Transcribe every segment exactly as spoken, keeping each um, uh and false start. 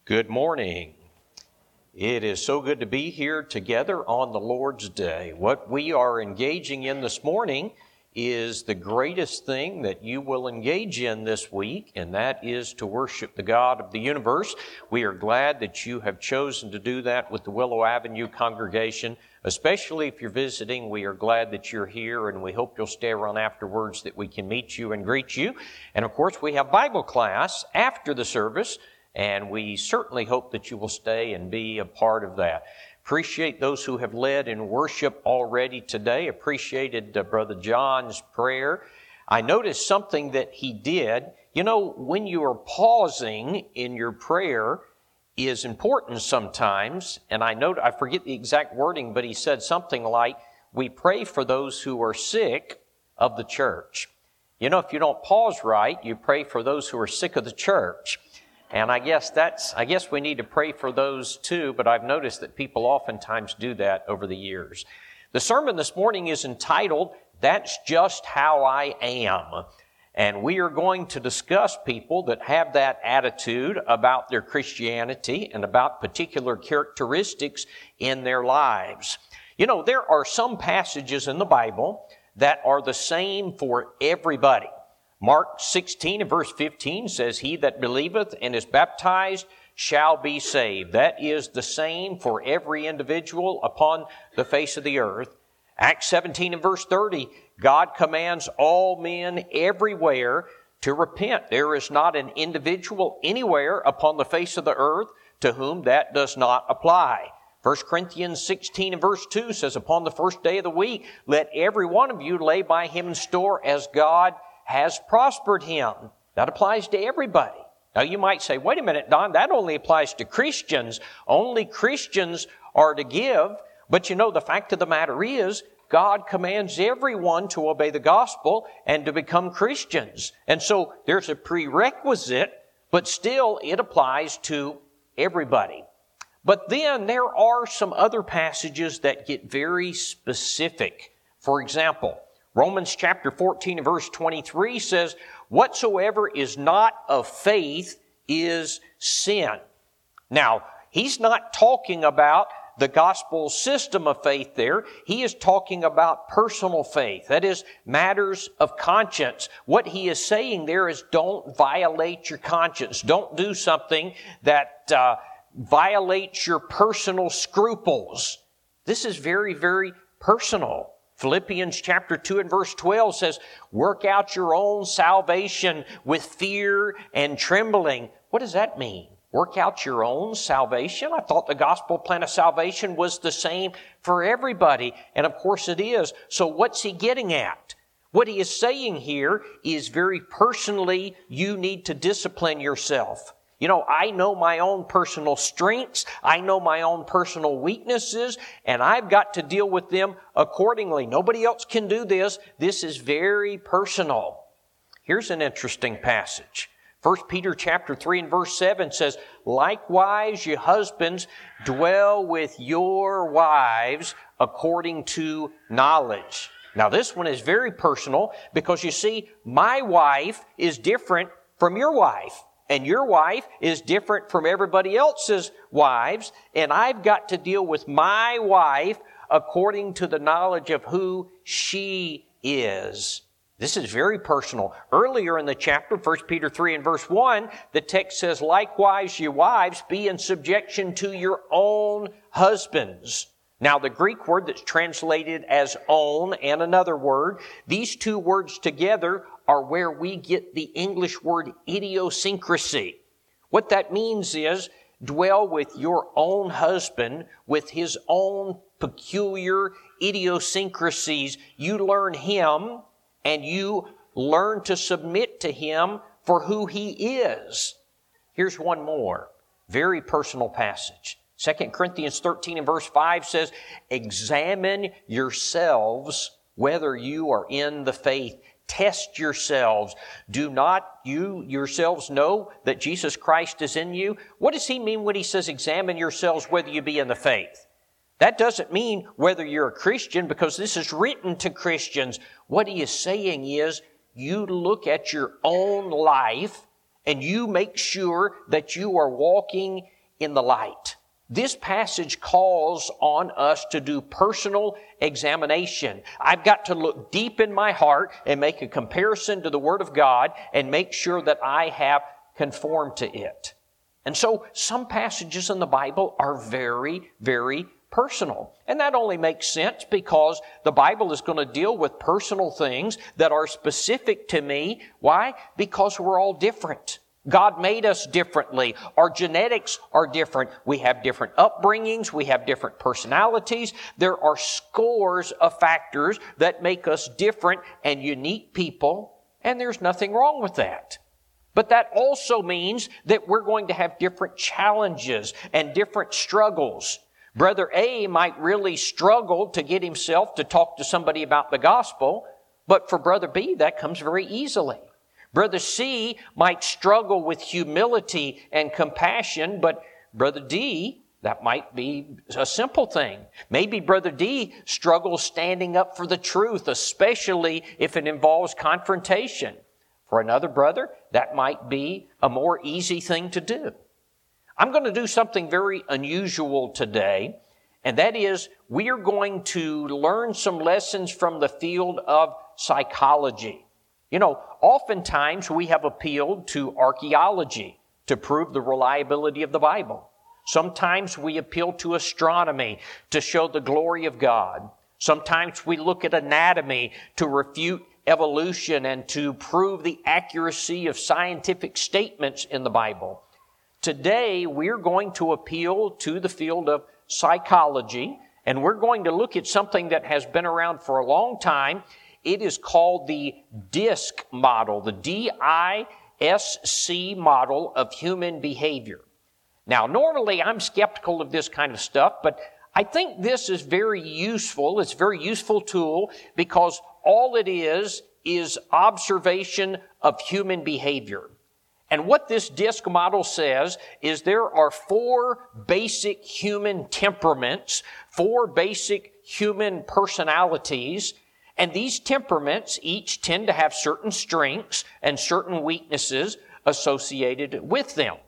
Good morning. It is so good to be here together on the Lord's Day. What we are engaging in this morning is the greatest thing that you will engage in this week, and that is to worship the God of the universe. We are glad that you have chosen to do that with the Willow Avenue congregation. Especially if you're visiting, we are glad that you're here, and we hope you'll stay around afterwards that we can meet you and greet you. And of course, we have Bible class after the service, and we certainly hope that you will stay and be a part of that. Appreciate those who have led in worship already today. Appreciated uh, Brother John's prayer. I noticed something that he did. You know, when you are pausing in your prayer is important sometimes. And I know, I forget the exact wording, but he said something like, we pray for those who are sick of the church. You know, if you don't pause right, you pray for those who are sick of the church. And I guess that's, I guess we need to pray for those too, but I've noticed that people oftentimes do that over the years. The sermon this morning is entitled, That's Just How I Am. And we are going to discuss people that have that attitude about their Christianity and about particular characteristics in their lives. You know, there are some passages in the Bible that are the same for everybody. Mark sixteen and verse fifteen says, He that believeth and is baptized shall be saved. That is the same for every individual upon the face of the earth. Acts seventeen and verse thirty, God commands all men everywhere to repent. There is not an individual anywhere upon the face of the earth to whom that does not apply. First Corinthians sixteen and verse two says, Upon the first day of the week, let every one of you lay by him in store as God has prospered him. That applies to everybody. Now you might say, wait a minute, Don, that only applies to Christians. Only Christians are to give. But you know, the fact of the matter is, God commands everyone to obey the gospel and to become Christians. And so there's a prerequisite, but still it applies to everybody. But then there are some other passages that get very specific. For example, Romans chapter fourteen and verse twenty-three says, Whatsoever is not of faith is sin. Now, he's not talking about the gospel system of faith there. He is talking about personal faith. That is, matters of conscience. What he is saying there is don't violate your conscience. Don't do something that uh, violates your personal scruples. This is very, very personal. Philippians chapter two and verse twelve says, Work out your own salvation with fear and trembling. What does that mean? Work out your own salvation? I thought the gospel plan of salvation was the same for everybody. And of course it is. So what's he getting at? What he is saying here is very personally, you need to discipline yourself. You know, I know my own personal strengths. I know my own personal weaknesses, and I've got to deal with them accordingly. Nobody else can do this. This is very personal. Here's an interesting passage. First Peter chapter three and verse seven says, Likewise, ye husbands, dwell with your wives according to knowledge. Now, this one is very personal because you see, my wife is different from your wife. And your wife is different from everybody else's wives. And I've got to deal with my wife according to the knowledge of who she is. This is very personal. Earlier in the chapter, First Peter three and verse one, the text says, Likewise, ye wives, be in subjection to your own husbands. Now, the Greek word that's translated as own and another word, these two words together are where we get the English word idiosyncrasy. What that means is dwell with your own husband with his own peculiar idiosyncrasies. You learn him and you learn to submit to him for who he is. Here's one more, very personal passage. Second Corinthians thirteen and verse five says, Examine yourselves whether you are in the faith. Test yourselves. Do not you yourselves know that Jesus Christ is in you? What does he mean when he says examine yourselves whether you be in the faith? That doesn't mean whether you're a Christian, because this is written to Christians. What he is saying is you look at your own life and you make sure that you are walking in the light. This passage calls on us to do personal examination. I've got to look deep in my heart and make a comparison to the Word of God and make sure that I have conformed to it. And so some passages in the Bible are very, very personal. And that only makes sense because the Bible is going to deal with personal things that are specific to me. Why? Because we're all different. God made us differently. Our genetics are different. We have different upbringings. We have different personalities. There are scores of factors that make us different and unique people, and there's nothing wrong with that. But that also means that we're going to have different challenges and different struggles. Brother A might really struggle to get himself to talk to somebody about the gospel, but for Brother B, that comes very easily. Brother C might struggle with humility and compassion, but Brother D, that might be a simple thing. Maybe Brother D struggles standing up for the truth, especially if it involves confrontation. For another brother, that might be a more easy thing to do. I'm going to do something very unusual today, and that is we are going to learn some lessons from the field of psychology. You know, oftentimes we have appealed to archaeology to prove the reliability of the Bible. Sometimes we appeal to astronomy to show the glory of God. Sometimes we look at anatomy to refute evolution and to prove the accuracy of scientific statements in the Bible. Today, we're going to appeal to the field of psychology, and we're going to look at something that has been around for a long time. It is called the DISC model, the D I S C model of human behavior. Now, normally I'm skeptical of this kind of stuff, but I think this is very useful. It's a very useful tool because all it is is observation of human behavior. And what this DISC model says is there are four basic human temperaments, four basic human personalities, and these temperaments each tend to have certain strengths and certain weaknesses associated with them.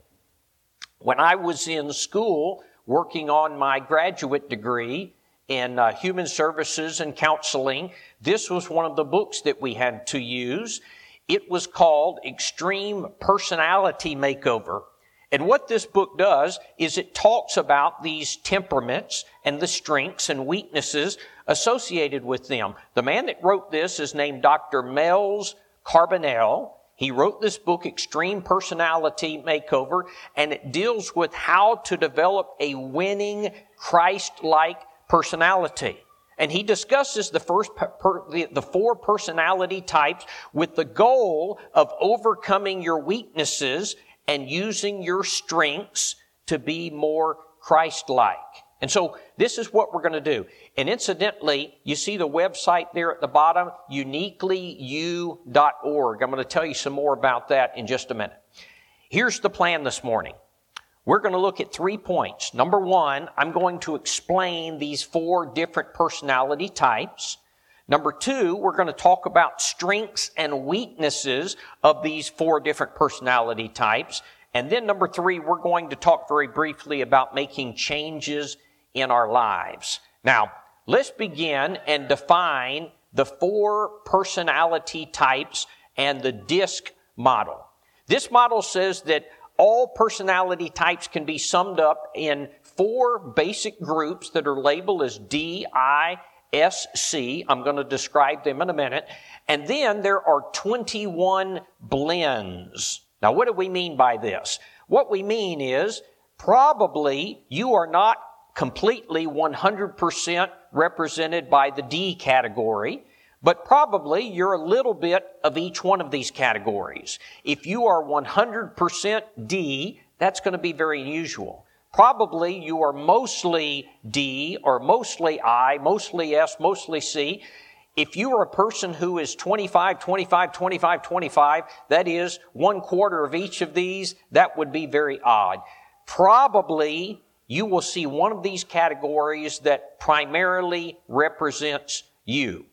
When I was in school working on my graduate degree in uh, human services and counseling, this was one of the books that we had to use. It was called Extreme Personality Makeover. And what this book does is it talks about these temperaments and the strengths and weaknesses associated with them. The man that wrote this is named Doctor Mels Carbonell. He wrote this book, Extreme Personality Makeover, and it deals with how to develop a winning, Christ-like personality. And he discusses the first per, the, the four personality types with the goal of overcoming your weaknesses and using your strengths to be more Christ-like. And so this is what we're going to do. And incidentally, you see the website there at the bottom, uniquely you dot org. I'm going to tell you some more about that in just a minute. Here's the plan this morning. We're going to look at three points. Number one, I'm going to explain these four different personality types. Number two, we're going to talk about strengths and weaknesses of these four different personality types. And then number three, we're going to talk very briefly about making changes in our lives. Now, let's begin and define the four personality types and the DISC model. This model says that all personality types can be summed up in four basic groups that are labeled as D I S C. I'm going to describe them in a minute. And then there are twenty-one blends. Now, what do we mean by this? What we mean is probably you are not completely one hundred percent represented by the D category, but probably you're a little bit of each one of these categories. If you are one hundred percent D, that's going to be very unusual. Probably you are mostly D or mostly I, mostly S, mostly C. If you are a person who is twenty-five, twenty-five, twenty-five, twenty-five, that is one quarter of each of these, that would be very odd. Probably you will see one of these categories that primarily represents you.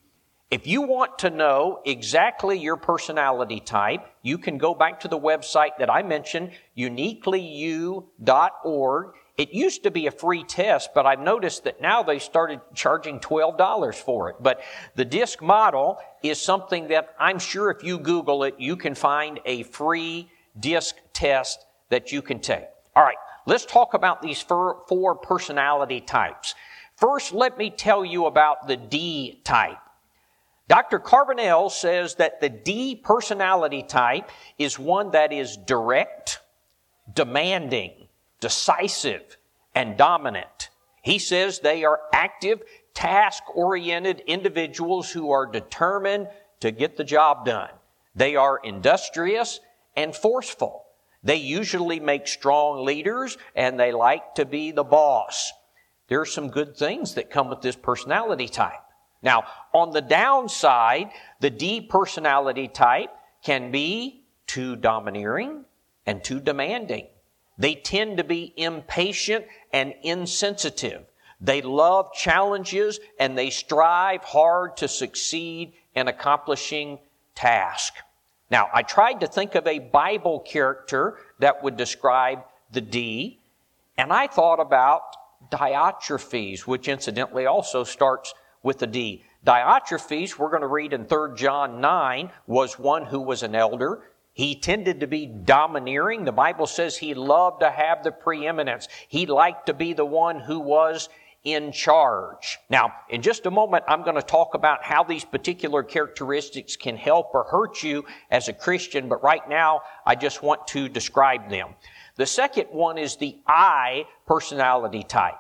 If you want to know exactly your personality type, you can go back to the website that I mentioned, uniquely you dot org. It used to be a free test, but I've noticed that now they started charging twelve dollars for it. But the DISC model is something that I'm sure if you Google it, you can find a free DISC test that you can take. All right, let's talk about these four, four personality types. First, let me tell you about the D type. Doctor Carbonell says that the D personality type is one that is direct, demanding, decisive, and dominant. He says they are active, task-oriented individuals who are determined to get the job done. They are industrious and forceful. They usually make strong leaders, and they like to be the boss. There are some good things that come with this personality type. Now, on the downside, the D personality type can be too domineering and too demanding. They tend to be impatient and insensitive. They love challenges and they strive hard to succeed in accomplishing tasks. Now, I tried to think of a Bible character that would describe the D, and I thought about Diotrephes, which incidentally also starts with the D. Diotrephes, we're going to read in Third John nine, was one who was an elder. He tended to be domineering. The Bible says he loved to have the preeminence. He liked to be the one who was in charge. Now, in just a moment, I'm going to talk about how these particular characteristics can help or hurt you as a Christian, but right now, I just want to describe them. The second one is the I personality type.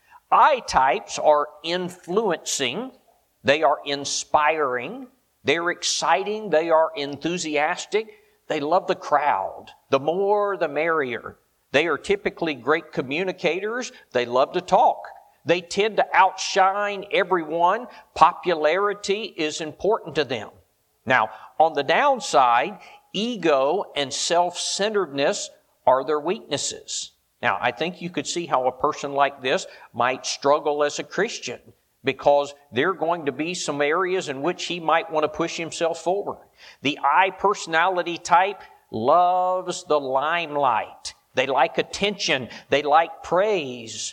I types are influencing, they are inspiring, they're exciting, they are enthusiastic, they love the crowd. The more, the merrier. They are typically great communicators, they love to talk. They tend to outshine everyone. Popularity is important to them. Now, on the downside, ego and self-centeredness are their weaknesses. Now, I think you could see how a person like this might struggle as a Christian because there are going to be some areas in which he might want to push himself forward. The I personality type loves the limelight. They like attention. They like praise.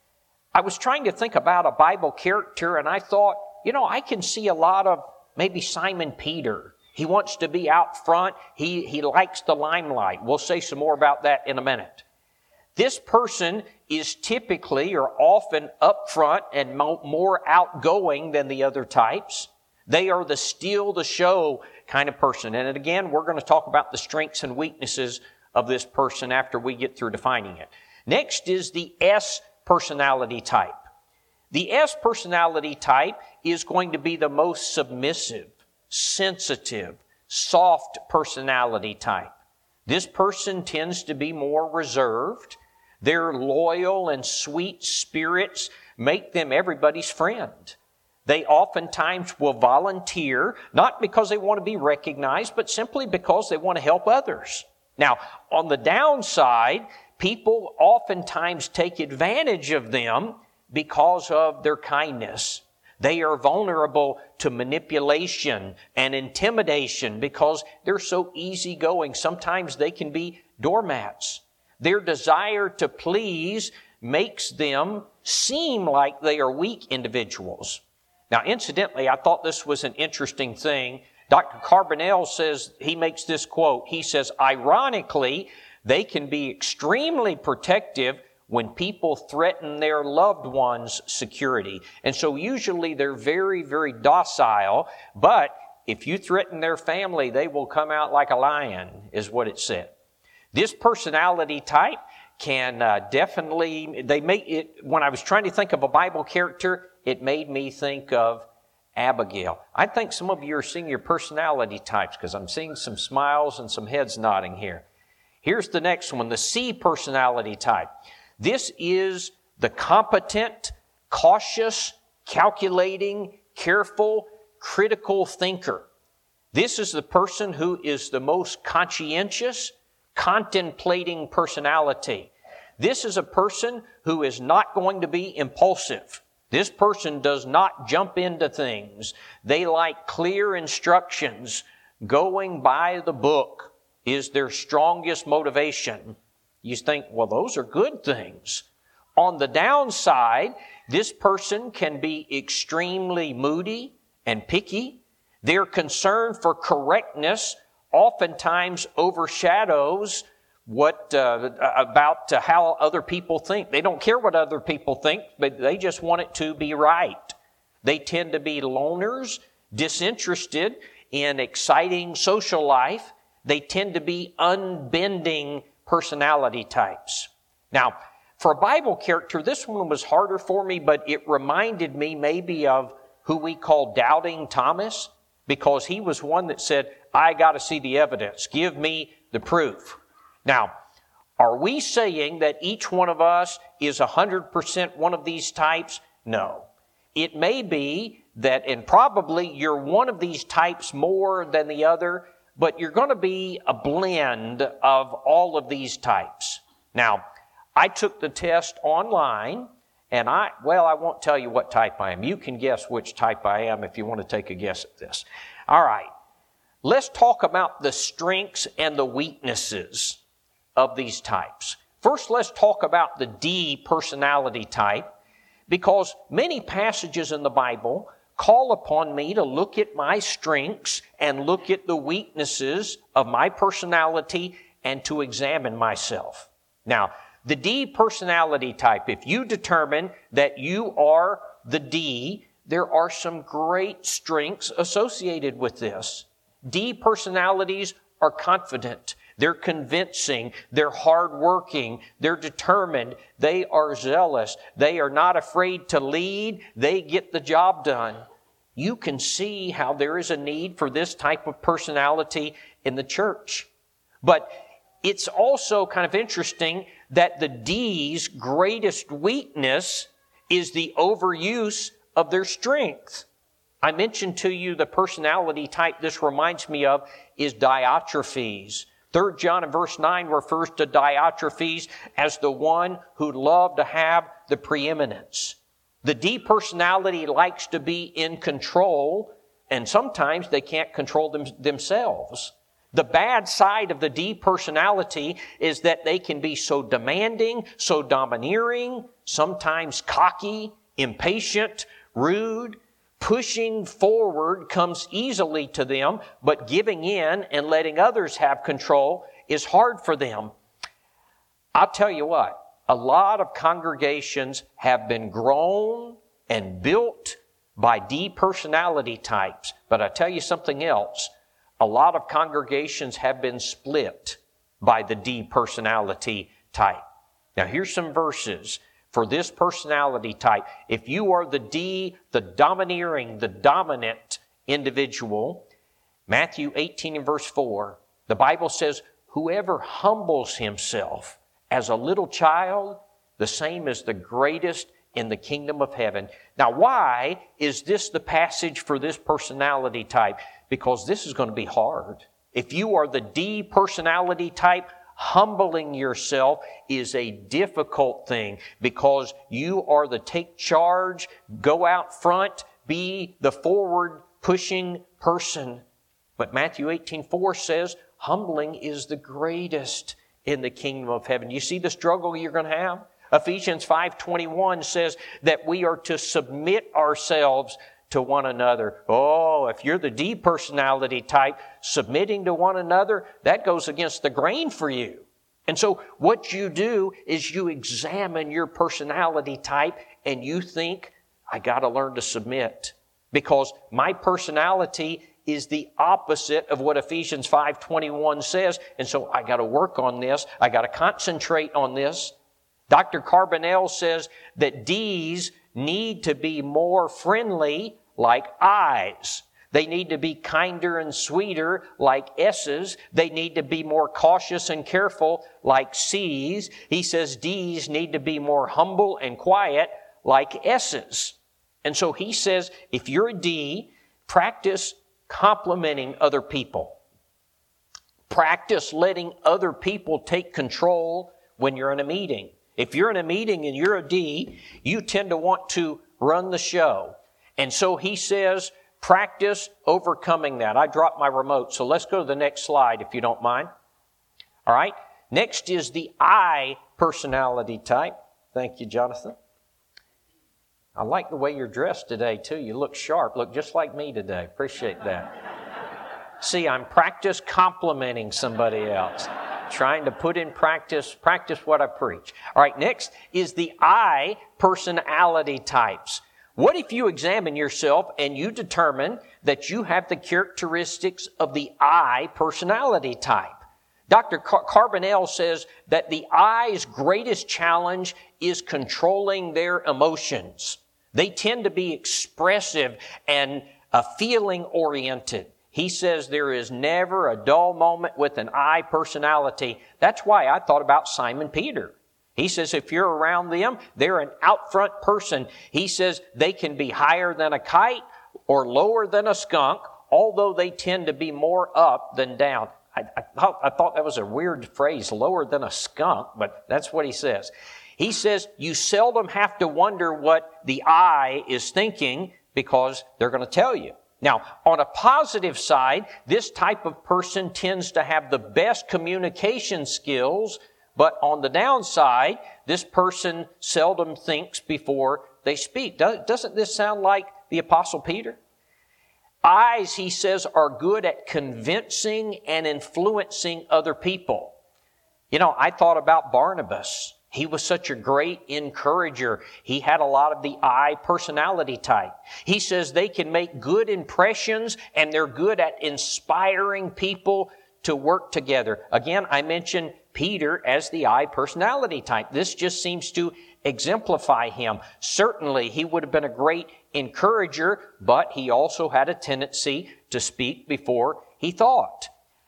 I was trying to think about a Bible character, and I thought, you know, I can see a lot of maybe Simon Peter. He wants to be out front. He, he likes the limelight. We'll say some more about that in a minute. This person is typically or often upfront and mo- more outgoing than the other types. They are the steal the show kind of person. And again, we're going to talk about the strengths and weaknesses of this person after we get through defining it. Next is the S personality type. The S personality type is going to be the most submissive, sensitive, soft personality type. This person tends to be more reserved. Their loyal and sweet spirits make them everybody's friend. They oftentimes will volunteer, not because they want to be recognized, but simply because they want to help others. Now, on the downside, people oftentimes take advantage of them because of their kindness. They are vulnerable to manipulation and intimidation because they're so easygoing. Sometimes they can be doormats. Their desire to please makes them seem like they are weak individuals. Now, incidentally, I thought this was an interesting thing. Doctor Carbonell says, he makes this quote. He says, ironically, they can be extremely protective when people threaten their loved one's security. And so usually they're very, very docile, but if you threaten their family, they will come out like a lion, is what it said. This personality type can uh, definitely, they make it, when I was trying to think of a Bible character, it made me think of Abigail. I think some of you are seeing your personality types because I'm seeing some smiles and some heads nodding here. Here's the next one, the C personality type. This is the competent, cautious, calculating, careful, critical thinker. This is the person who is the most conscientious, contemplating personality. This is a person who is not going to be impulsive. This person does not jump into things. They like clear instructions. Going by the book is their strongest motivation. You think, well, those are good things. On the downside, this person can be extremely moody and picky. Their concern for correctness oftentimes overshadows what uh, about uh, how other people think. They don't care what other people think, but they just want it to be right. They tend to be loners, disinterested in exciting social life. They tend to be unbending personality types. Now, for a Bible character, this one was harder for me, but it reminded me maybe of who we call Doubting Thomas, because he was one that said, I got to see the evidence. Give me the proof. Now, are we saying that each one of us is one hundred percent one of these types? No. It may be that, and probably you're one of these types more than the other, but you're going to be a blend of all of these types. Now, I took the test online, and I, well, I won't tell you what type I am. You can guess which type I am if you want to take a guess at this. All right. Let's talk about the strengths and the weaknesses of these types. First, let's talk about the D personality type, because many passages in the Bible call upon me to look at my strengths and look at the weaknesses of my personality and to examine myself. Now, the D personality type, if you determine that you are the D, there are some great strengths associated with this. D personalities are confident. They're convincing. They're hardworking. They're determined. They are zealous. They are not afraid to lead. They get the job done. You can see how there is a need for this type of personality in the church. But it's also kind of interesting that the D's greatest weakness is the overuse of their strength. I mentioned to you the personality type this reminds me of is Diotrephes. Third John in verse nine refers to Diotrephes as the one who loved to have the preeminence. The D personality likes to be in control, and sometimes they can't control them, themselves. The bad side of the D personality is that they can be so demanding, so domineering, sometimes cocky, impatient, rude. Pushing forward comes easily to them, but giving in and letting others have control is hard for them. I'll tell you what, a lot of congregations have been grown and built by D personality types. But I tell you something else. A lot of congregations have been split by the D personality type. Now here's some verses for this personality type. If you are the D, the domineering, the dominant individual, Matthew eighteen and verse four, the Bible says, whoever humbles himself as a little child, the same is the greatest in the kingdom of heaven. Now, why is this the passage for this personality type? Because this is going to be hard. If you are the D personality type, humbling yourself is a difficult thing because you are the take charge, go out front, be the forward pushing person. But Matthew eighteen four says humbling is the greatest in the kingdom of heaven. You see the struggle you're going to have? Ephesians five twenty-one says that we are to submit ourselves to one another. Oh, if you're the D personality type, submitting to one another, that goes against the grain for you. And so what you do is you examine your personality type and you think, I got to learn to submit because my personality is the opposite of what Ephesians five twenty-one says. And so I got to work on this. I got to concentrate on this. Doctor Carbonell says that D's need to be more friendly like I's. They need to be kinder and sweeter like S's. They need to be more cautious and careful like C's. He says D's need to be more humble and quiet like S's. And so he says, if you're a D, practice complimenting other people. Practice letting other people take control when you're in a meeting. If you're in a meeting and you're a D, you tend to want to run the show. And so he says, practice overcoming that. I dropped my remote, so let's go to the next slide if you don't mind. All right. Next is the I personality type. Thank you, Jonathan. I like the way you're dressed today, too. You look sharp. Look just like me today. Appreciate that. See, I'm practice complimenting somebody else. Trying to put in practice, practice what I preach. All right, next is the I personality types. What if you examine yourself and you determine that you have the characteristics of the I personality type? Doctor Car- Carbonell says that the I's greatest challenge is controlling their emotions. They tend to be expressive and uh, feeling-oriented. He says there is never a dull moment with an I personality. That's why I thought about Simon Peter. He says if you're around them, they're an out front person. He says they can be higher than a kite or lower than a skunk, although they tend to be more up than down. I, I, thought, I thought that was a weird phrase, lower than a skunk, but that's what he says. He says you seldom have to wonder what the I is thinking because they're going to tell you. Now, on a positive side, this type of person tends to have the best communication skills, but on the downside, this person seldom thinks before they speak. Doesn't this sound like the Apostle Peter? I's, he says, are good at convincing and influencing other people. You know, I thought about Barnabas. He was such a great encourager. He had a lot of the I personality type. He says they can make good impressions and they're good at inspiring people to work together. Again, I mentioned Peter as the I personality type. This just seems to exemplify him. Certainly, he would have been a great encourager, but he also had a tendency to speak before he thought.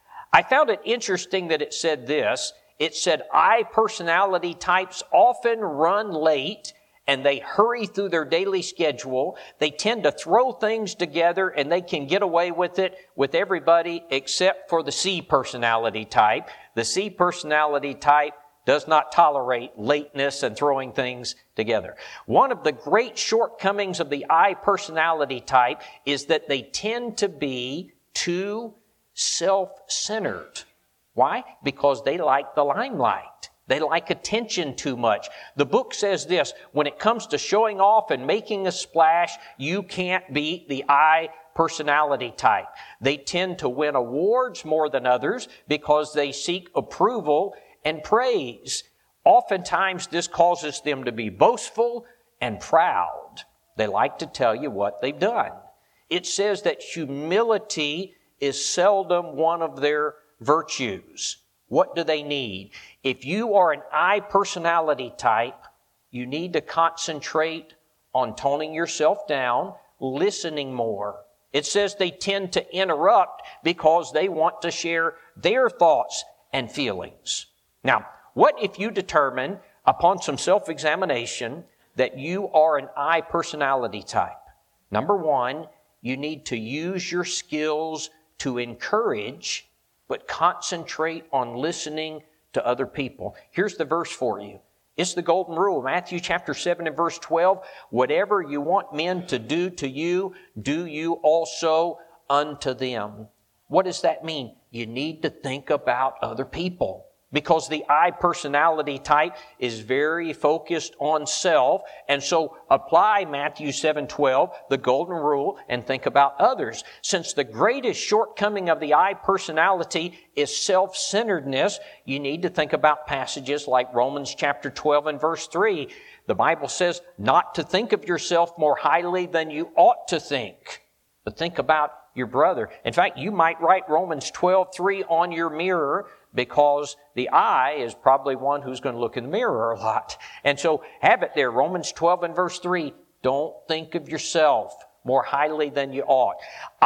I found it interesting that it said this. It said, I personality types often run late and they hurry through their daily schedule. They tend to throw things together and they can get away with it with everybody except for the C personality type. The C personality type does not tolerate lateness and throwing things together. One of the great shortcomings of the I personality type is that they tend to be too self-centered. Why? Because they like the limelight. They like attention too much. The book says this, when it comes to showing off and making a splash, you can't beat the I personality type. They tend to win awards more than others because they seek approval and praise. Oftentimes, this causes them to be boastful and proud. They like to tell you what they've done. It says that humility is seldom one of their virtues. What do they need? If you are an I personality type, you need to concentrate on toning yourself down, listening more. It says they tend to interrupt because they want to share their thoughts and feelings. Now, what if you determine upon some self-examination that you are an I personality type? Number one, you need to use your skills to encourage, but concentrate on listening to other people. Here's the verse for you. It's the golden rule. Matthew chapter seven and verse twelve. Whatever you want men to do to you, do you also unto them. What does that mean? You need to think about other people. Because the I personality type is very focused on self. And so apply Matthew seven twelve, the golden rule, and think about others. Since the greatest shortcoming of the I personality is self-centeredness, you need to think about passages like Romans chapter twelve and verse three. The Bible says not to think of yourself more highly than you ought to think, but think about your brother. In fact, you might write Romans twelve three on your mirror, because the I is probably one who's going to look in the mirror a lot. And so have it there, Romans twelve and verse three. Don't think of yourself more highly than you ought.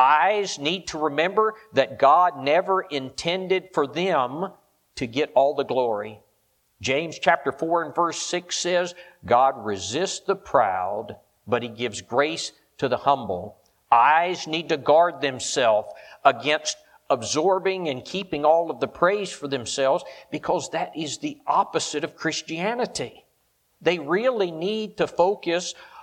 I's need to remember that God never intended for them to get all the glory. James chapter four and verse six says, God resists the proud, but He gives grace to the humble. I's need to guard themselves against absorbing and keeping all of the praise for themselves, because that is the opposite of Christianity. They really need to focus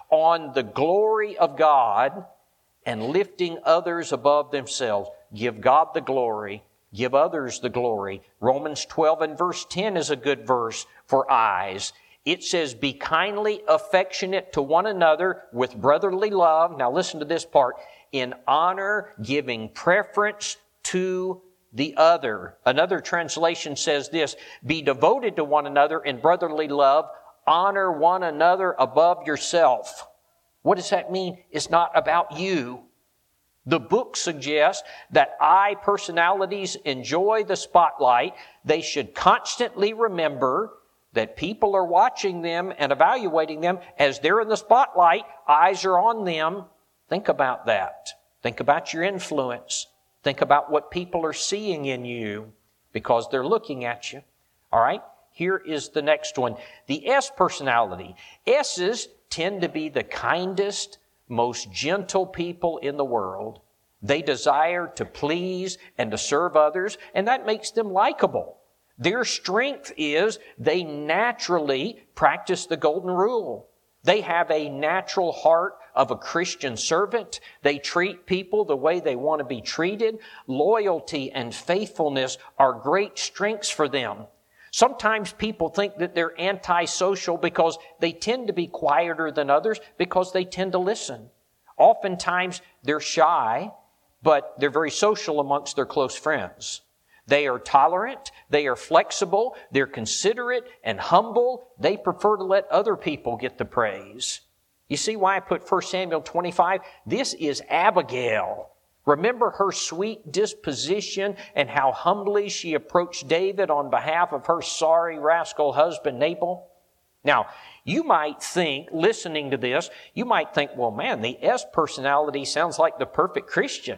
on the glory of God and lifting others above themselves. Give God the glory. Give others the glory. Romans twelve and verse ten is a good verse for eyes. It says, be kindly affectionate to one another with brotherly love. Now listen to this part. In honor, giving preference to the other. Another translation says this, be devoted to one another in brotherly love. Honor one another above yourself. What does that mean? It's not about you. The book suggests that I personalities enjoy the spotlight. They should constantly remember that people are watching them and evaluating them as they're in the spotlight. Eyes are on them. Think about that. Think about your influence. Think about what people are seeing in you because they're looking at you. All right? Here is the next one. The S personality. S's tend to be the kindest, most gentle people in the world. They desire to please and to serve others, and that makes them likable. Their strength is they naturally practice the golden rule. They have a natural heart of a Christian servant. They treat people the way they want to be treated. Loyalty and faithfulness are great strengths for them. Sometimes people think that they're antisocial because they tend to be quieter than others because they tend to listen. Oftentimes they're shy, but they're very social amongst their close friends. They are tolerant, they are flexible, they're considerate and humble. They prefer to let other people get the praise. You see why I put First Samuel twenty-five? This is Abigail. Remember her sweet disposition and how humbly she approached David on behalf of her sorry rascal husband Nabal? Now, you might think, listening to this, you might think, well, man, the S personality sounds like the perfect Christian.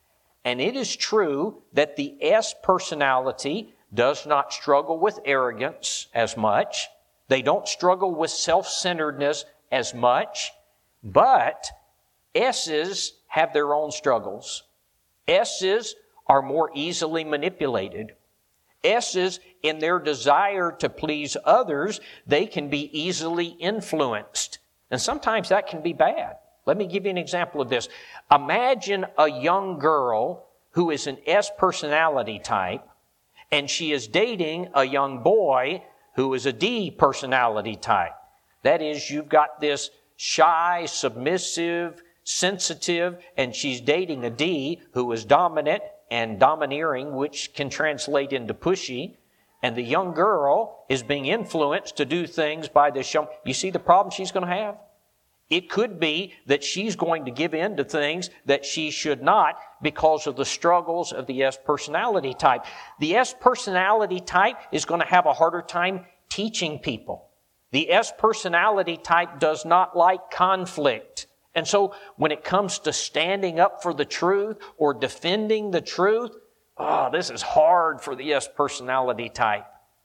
And it is true that the S personality does not struggle with arrogance as much. They don't struggle with self-centeredness as much. But S's have their own struggles. S's are more easily manipulated. S's, in their desire to please others, they can be easily influenced. And sometimes that can be bad. Let me give you an example of this. Imagine a young girl who is an S personality type, and she is dating a young boy who is a D personality type. That is, you've got this shy, submissive, sensitive, and she's dating a D who is dominant and domineering, which can translate into pushy. And the young girl is being influenced to do things by this young. You see the problem she's going to have? It could be that she's going to give in to things that she should not because of the struggles of the S personality type. The S personality type is going to have a harder time teaching people. The S personality type does not like conflict. And so when it comes to standing up for the truth or defending the truth, oh, this is hard for the S personality type.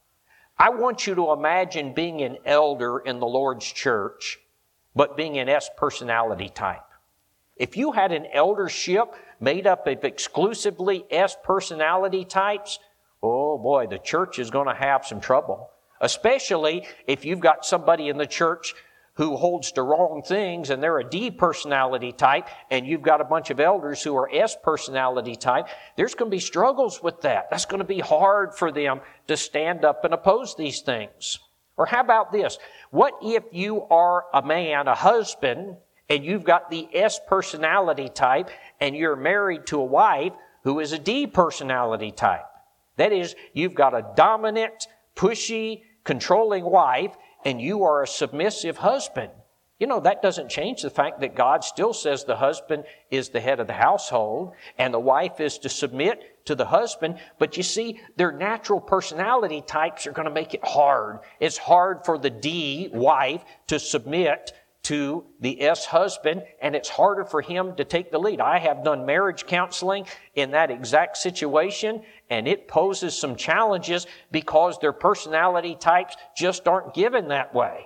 I want you to imagine being an elder in the Lord's church, but being an S personality type. If you had an eldership made up of exclusively S personality types, oh boy, the church is going to have some trouble. Especially if you've got somebody in the church who holds to wrong things and they're a D personality type, and you've got a bunch of elders who are S personality type. There's going to be struggles with that. That's going to be hard for them to stand up and oppose these things. Or how about this? What if you are a man, a husband, and you've got the S personality type, and you're married to a wife who is a D personality type? That is, you've got a dominant, pushy, controlling wife, and you are a submissive husband. You know, that doesn't change the fact that God still says the husband is the head of the household, and the wife is to submit to the husband. But you see, their natural personality types are going to make it hard. It's hard for the D wife to submit to the S husband, and it's harder for him to take the lead. I have done marriage counseling in that exact situation, and it poses some challenges because their personality types just aren't given that way.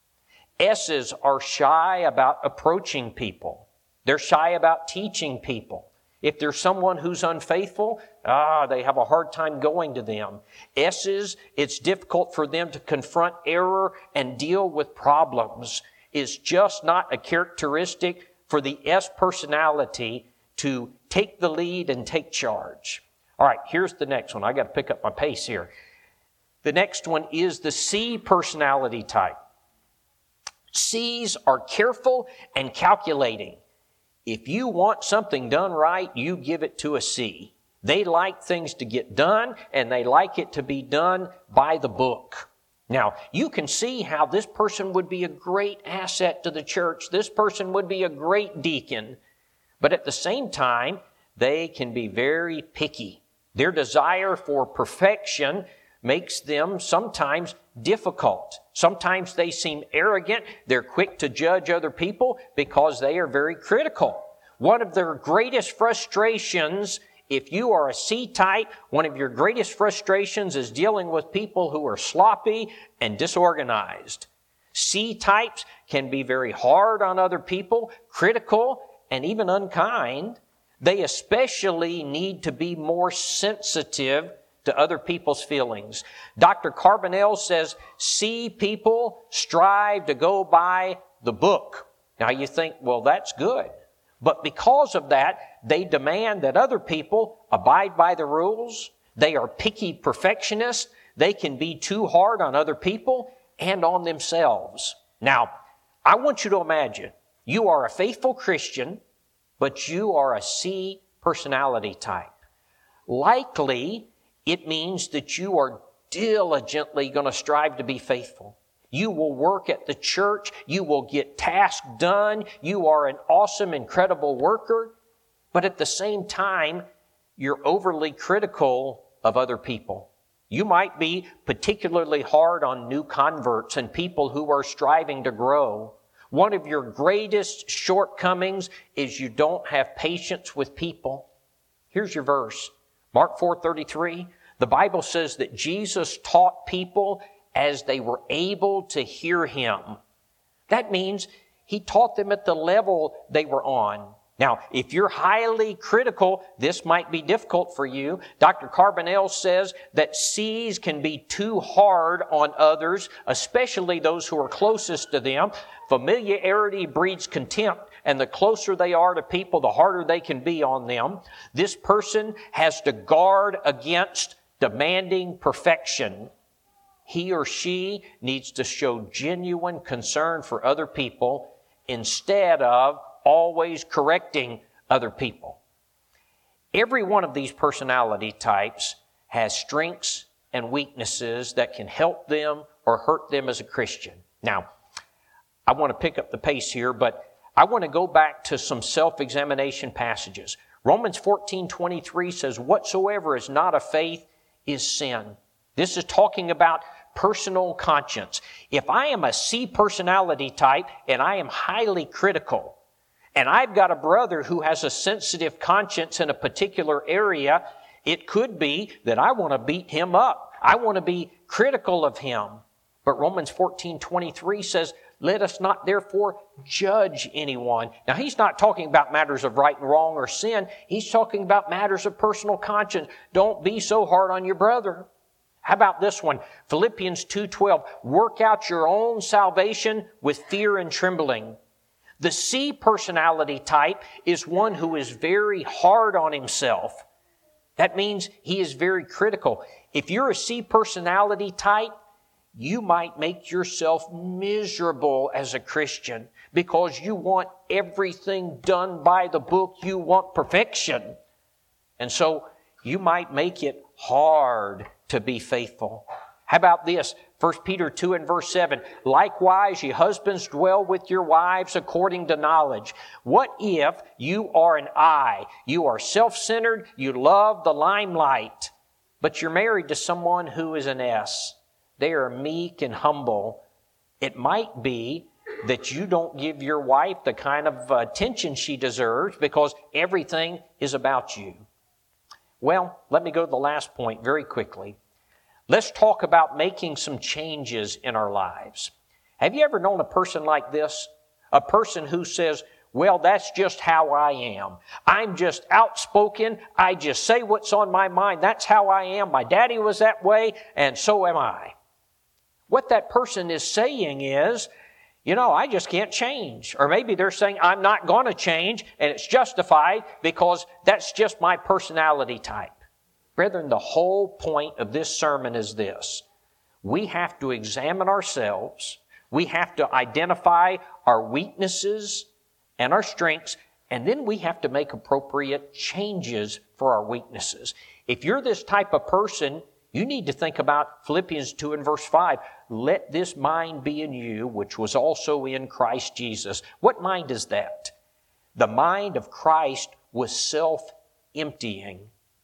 S's are shy about approaching people. They're shy about teaching people. If there's someone who's unfaithful, ah, they have a hard time going to them. S's, it's difficult for them to confront error and deal with problems. is just not a characteristic for the S personality to take the lead and take charge. All right, here's the next one. I got to pick up my pace here. The next one is the C personality type. C's are careful and calculating. If you want something done right, you give it to a C. They like things to get done, and they like it to be done by the book. Now, you can see how this person would be a great asset to the church. This person would be a great deacon. But at the same time, they can be very picky. Their desire for perfection makes them sometimes difficult. Sometimes they seem arrogant. They're quick to judge other people because they are very critical. One of their greatest frustrations, if you are a C-type, one of your greatest frustrations is dealing with people who are sloppy and disorganized. C-types can be very hard on other people, critical, and even unkind. They especially need to be more sensitive to other people's feelings. Doctor Carbonell says, C people strive to go by the book. Now you think, well, that's good. But because of that, they demand that other people abide by the rules. They are picky perfectionists. They can be too hard on other people and on themselves. Now, I want you to imagine you are a faithful Christian, but you are a C personality type. Likely, it means that you are diligently going to strive to be faithful. You will work at the church. You will get tasks done. You are an awesome, incredible worker. But at the same time, you're overly critical of other people. You might be particularly hard on new converts and people who are striving to grow. One of your greatest shortcomings is you don't have patience with people. Here's your verse. Mark four thirty-three. The Bible says that Jesus taught people as they were able to hear Him. That means He taught them at the level they were on. Now, if you're highly critical, this might be difficult for you. Doctor Carbonell says that C's can be too hard on others, especially those who are closest to them. Familiarity breeds contempt, and the closer they are to people, the harder they can be on them. This person has to guard against demanding perfection. He or she needs to show genuine concern for other people instead of always correcting other people. Every one of these personality types has strengths and weaknesses that can help them or hurt them as a Christian. Now, I want to pick up the pace here, but I want to go back to some self-examination passages. Romans fourteen twenty-three says, "Whatsoever is not of faith is sin." This is talking about personal conscience. If I am a C personality type and I am highly critical, and I've got a brother who has a sensitive conscience in a particular area, it could be that I want to beat him up. I want to be critical of him. But Romans fourteen twenty-three says, "Let us not therefore judge anyone." Now, he's not talking about matters of right and wrong or sin. He's talking about matters of personal conscience. Don't be so hard on your brother. How about this one? Philippians two twelve, "Work out your own salvation with fear and trembling." The C personality type is one who is very hard on himself. That means he is very critical. If you're a C personality type, you might make yourself miserable as a Christian because you want everything done by the book. You want perfection. And so you might make it hard to be faithful. How about this? First Peter two and verse seven, "Likewise, ye husbands, dwell with your wives according to knowledge." What if you are an I? You are self-centered, you love the limelight, but you're married to someone who is an S. They are meek and humble. It might be that you don't give your wife the kind of attention she deserves because everything is about you. Well, let me go to the last point very quickly. Let's talk about making some changes in our lives. Have you ever known a person like this? A person who says, "Well, that's just how I am. I'm just outspoken. I just say what's on my mind. That's how I am. My daddy was that way, and so am I." What that person is saying is, You know, I just can't change. Or maybe they're saying, I'm not going to change, and it's justified because that's just my personality type. Brethren, the whole point of this sermon is this. We have to examine ourselves. We have to identify our weaknesses and our strengths, and then we have to make appropriate changes for our weaknesses. If you're this type of person, you need to think about Philippians two and verse five. Let this mind be in you, which was also in Christ Jesus. What mind is that? The mind of Christ was self-emptying.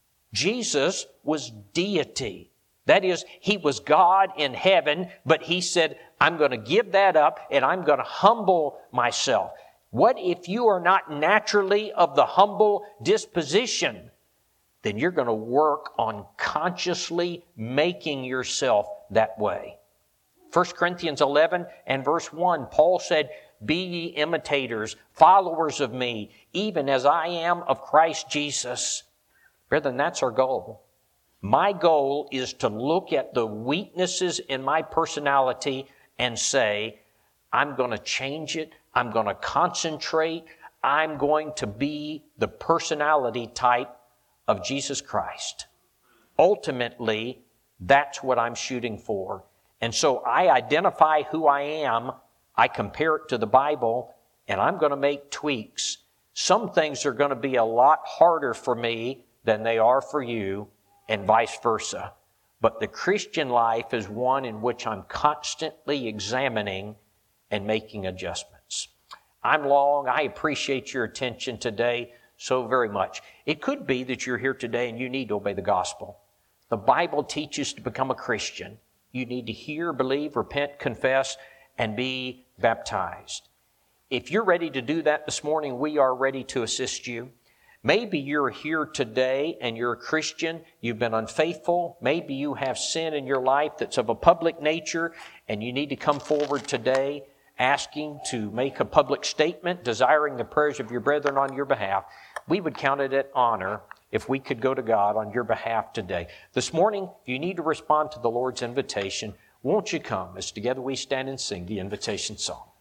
Jesus was deity. That is, He was God in heaven, but He said, I'm going to give that up and I'm going to humble myself. What if you are not naturally of the humble disposition? Then you're going to work on consciously making yourself that way. First Corinthians eleven and verse one, Paul said, be ye imitators, followers of me, even as I am of Christ Jesus. Brethren, that's our goal. My goal is to look at the weaknesses in my personality and say, I'm going to change it. I'm going to concentrate. I'm going to be the personality type of Jesus Christ. Ultimately, that's what I'm shooting for. And so I identify who I am, I compare it to the Bible, and I'm going to make tweaks. Some things are going to be a lot harder for me than they are for you, and vice versa. But the Christian life is one in which I'm constantly examining and making adjustments. I'm Long. I appreciate your attention today so very much. It could be that you're here today and you need to obey the gospel. The Bible teaches to become a Christian. You need to hear, believe, repent, confess, and be baptized. If you're ready to do that this morning, we are ready to assist you. Maybe you're here today and you're a Christian, you've been unfaithful, maybe you have sin in your life that's of a public nature, and you need to come forward today asking to make a public statement, desiring the prayers of your brethren on your behalf. We would count it an honor if we could go to God on your behalf today. This morning, if you need to respond to the Lord's invitation, won't you come as together we stand and sing the invitation song?